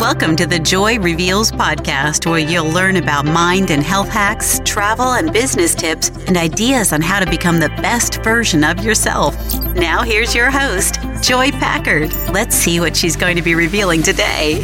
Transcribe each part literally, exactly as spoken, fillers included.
Welcome to the Joy Reveals podcast, where you'll learn about mind and health hacks, travel and business tips, and ideas on how to become the best version of yourself. Now here's your host, Joy Packard. Let's see what she's going to be revealing today.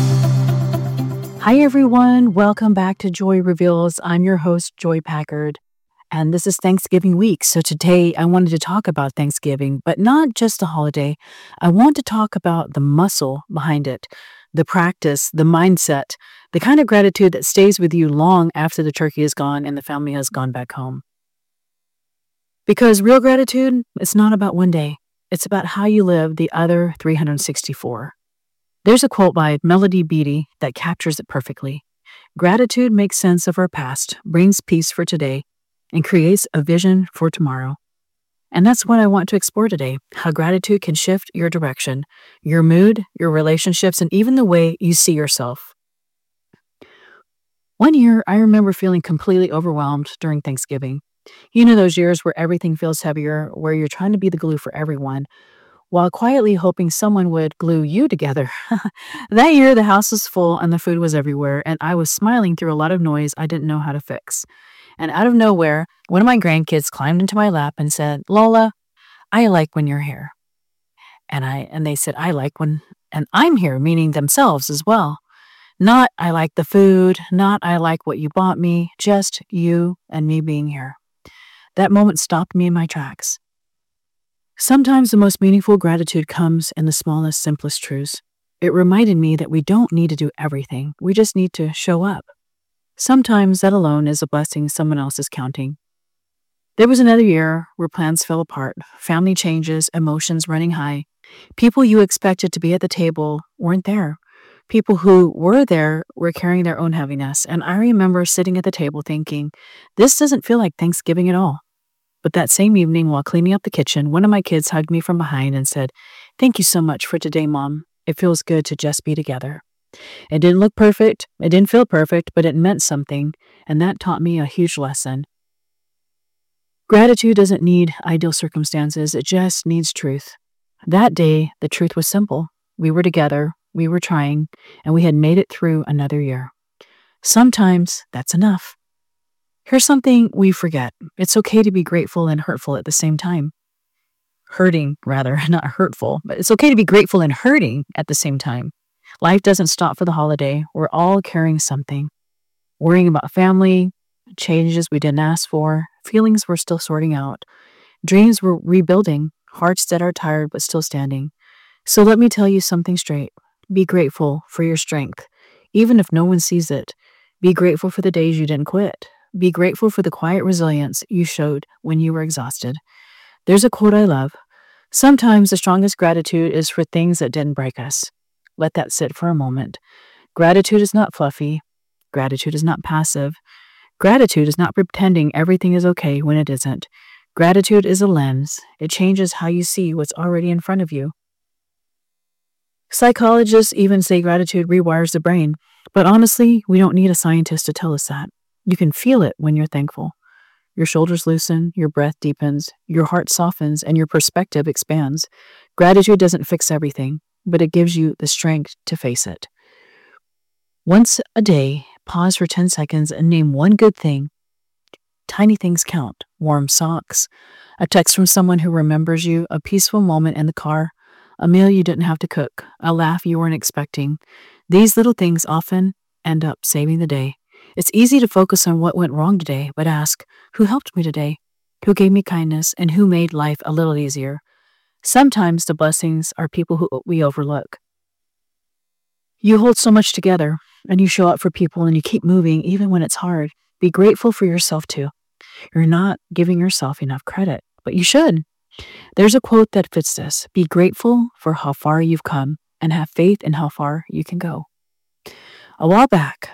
Hi, everyone. Welcome back to Joy Reveals. I'm your host, Joy Packard, and this is Thanksgiving week. So today I wanted to talk about Thanksgiving, but not just a holiday. I want to talk about the muscle behind it, the practice, the mindset, the kind of gratitude that stays with you long after the turkey is gone and the family has gone back home. Because real gratitude, it's not about one day. It's about how you live the other three hundred sixty-four. There's a quote by Melody Beattie that captures it perfectly. Gratitude makes sense of our past, brings peace for today, and creates a vision for tomorrow. And that's what I want to explore today, how gratitude can shift your direction, your mood, your relationships, and even the way you see yourself. One year, I remember feeling completely overwhelmed during Thanksgiving. You know those years where everything feels heavier, where you're trying to be the glue for everyone, while quietly hoping someone would glue you together. That year, the house was full and the food was everywhere, and I was smiling through a lot of noise I didn't know how to fix. And out of nowhere, one of my grandkids climbed into my lap and said, "Lola, I like when you're here." And I and they said, "I like when and I'm here," meaning themselves as well. Not "I like the food," not "I like what you bought me," just you and me being here. That moment stopped me in my tracks. Sometimes the most meaningful gratitude comes in the smallest, simplest truths. It reminded me that we don't need to do everything. We just need to show up. Sometimes that alone is a blessing someone else is counting. There was another year where plans fell apart, family changes, emotions running high. People you expected to be at the table weren't there. People who were there were carrying their own heaviness. And I remember sitting at the table thinking, this doesn't feel like Thanksgiving at all. But that same evening, while cleaning up the kitchen, one of my kids hugged me from behind and said, "Thank you so much for today, Mom. It feels good to just be together." It didn't look perfect, it didn't feel perfect, but it meant something, and that taught me a huge lesson. Gratitude doesn't need ideal circumstances, it just needs truth. That day, the truth was simple. We were together, we were trying, and we had made it through another year. Sometimes that's enough. Here's something we forget. It's okay to be grateful and hurtful at the same time. Hurting, rather, not hurtful, but it's okay to be grateful and hurting at the same time. Life doesn't stop for the holiday. We're all carrying something. Worrying about family, changes we didn't ask for, feelings we're still sorting out, dreams we're rebuilding, hearts that are tired but still standing. So let me tell you something straight. Be grateful for your strength, even if no one sees it. Be grateful for the days you didn't quit. Be grateful for the quiet resilience you showed when you were exhausted. There's a quote I love. Sometimes the strongest gratitude is for things that didn't break us. Let that sit for a moment. Gratitude is not fluffy. Gratitude is not passive. Gratitude is not pretending everything is okay when it isn't. Gratitude is a lens. It changes how you see what's already in front of you. Psychologists even say gratitude rewires the brain. But honestly, we don't need a scientist to tell us that. You can feel it when you're thankful. Your shoulders loosen, your breath deepens, your heart softens, and your perspective expands. Gratitude doesn't fix everything, but it gives you the strength to face it. Once a day, pause for ten seconds and name one good thing. Tiny things count. Warm socks, a text from someone who remembers you, a peaceful moment in the car, a meal you didn't have to cook, a laugh you weren't expecting. These little things often end up saving the day. It's easy to focus on what went wrong today, but ask, who helped me today? Who gave me kindness? And who made life a little easier? Sometimes the blessings are people who we overlook. You hold so much together, and you show up for people, and you keep moving even when it's hard. Be grateful for yourself too. You're not giving yourself enough credit, but you should. There's a quote that fits this. Be grateful for how far you've come, and have faith in how far you can go. A while back,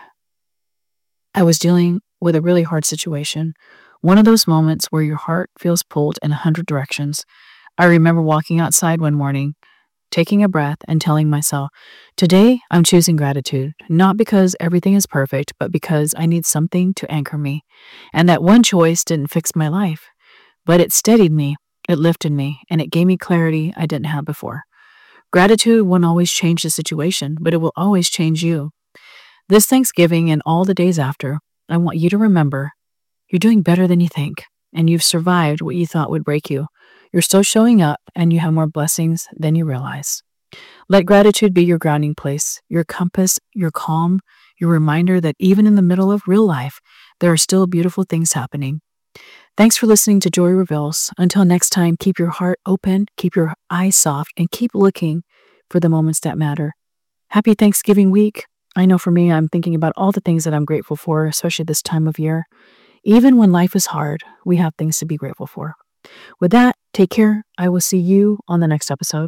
I was dealing with a really hard situation. One of those moments where your heart feels pulled in a hundred directions. I remember walking outside one morning, taking a breath and telling myself, today I'm choosing gratitude, not because everything is perfect, but because I need something to anchor me. And that one choice didn't fix my life, but it steadied me, it lifted me, and it gave me clarity I didn't have before. Gratitude won't always change the situation, but it will always change you. This Thanksgiving and all the days after, I want you to remember you're doing better than you think, and you've survived what you thought would break you. You're still showing up, and you have more blessings than you realize. Let gratitude be your grounding place, your compass, your calm, your reminder that even in the middle of real life, there are still beautiful things happening. Thanks for listening to Joy Reveals. Until next time, keep your heart open, keep your eyes soft, and keep looking for the moments that matter. Happy Thanksgiving week. I know for me, I'm thinking about all the things that I'm grateful for, especially this time of year. Even when life is hard, we have things to be grateful for. With that, take care. I will see you on the next episode.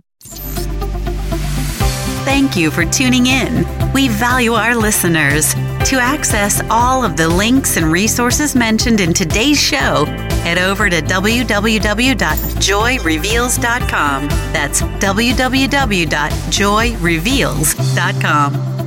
Thank you for tuning in. We value our listeners. To access all of the links and resources mentioned in today's show, head over to w w w dot joy reveals dot com. That's w w w dot joy reveals dot com.